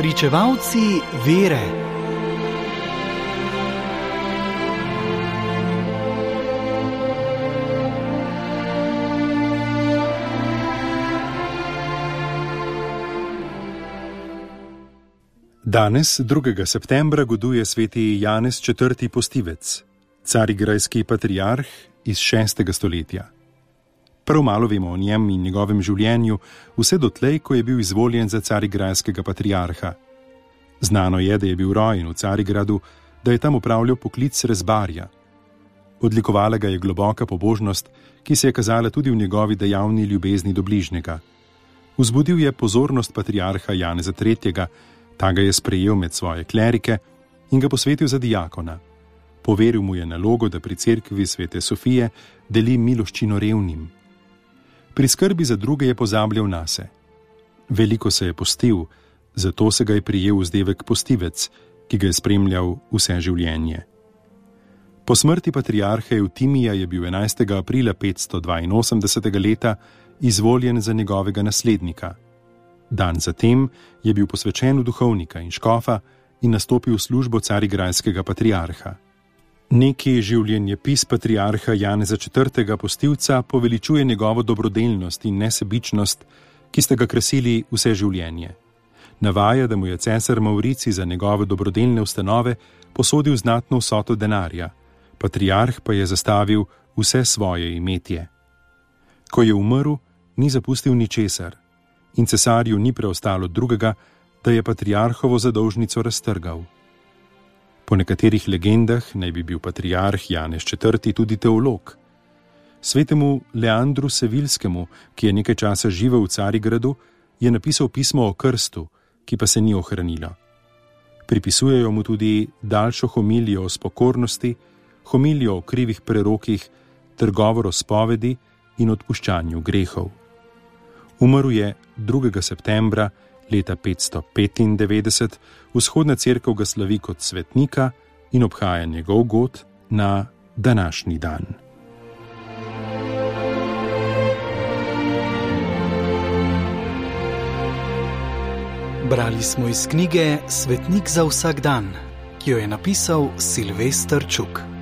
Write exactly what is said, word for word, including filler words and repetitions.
Pričevalci vere. Danes, drugega septembra, goduje sveti Janez četrti Postivec, carigrajski patriarh iz šestega stoletja. Prav malo vemo o njem in njegovem življenju, vse dotlej, ko je bil izvoljen za carigrajskega patriarha. Znano je, da je bil rojen v Carigradu, da je tam opravljal poklic rezbarja. Odlikovala ga je globoka pobožnost, ki se je kazala tudi v njegovi dejavni ljubezni do bližnjega. Vzbudil je pozornost patriarha Janeza tretjega, ta ga je sprejel med svoje klerike in ga posvetil za diakona. Poveril mu je nalogo, da pri cerkvi svete Sofije deli miloščino revnim. Pri skrbi za druge je pozabljal nase. Veliko se je postil, zato se ga je prijel vzdevek Postivec, ki ga je spremljal vse življenje. Po smrti patriarha Evtimija je bil enajstega aprila petsto dvainosemdesetega leta izvoljen za njegovega naslednika. Dan zatem je bil posvečen v duhovnika in škofa in nastopil v službo carigrajskega patriarha. Neki življenjepis patriarha Janeza četrtega Postivca poveličuje njegovo dobrodelnost in nesebičnost, ki sta ga krasili vse življenje. Navaja, da mu je cesar Maurici za njegove dobrodelne ustanove posodil znatno vsoto denarja, patriarh pa je zastavil vse svoje imetje. Ko je umrl, ni zapustil ničesar in cesarju ni preostalo drugega, da je patriarhovo zadolžnico raztrgal. Po nekaterih legendah naj bi bil patriarh Janez četrti tudi teolog. Svetemu Leandru Sevilskemu, ki je nekaj časa živel v Carigradu, je napisal pismo o krstu, ki pa se ni ohranilo. Pripisujejo mu tudi daljšo homilijo o spokornosti, homilijo o krivih prerokih ter govor o spovedi in odpuščanju grehov. Umrl je drugega septembra leta petsto petindevetdeset, vzhodna cerkev ga slavi kot svetnika in obhaja njegov god na današnji dan. Brali smo iz knjige Svetnik za vsak dan, ki jo je napisal Silvester Čuk.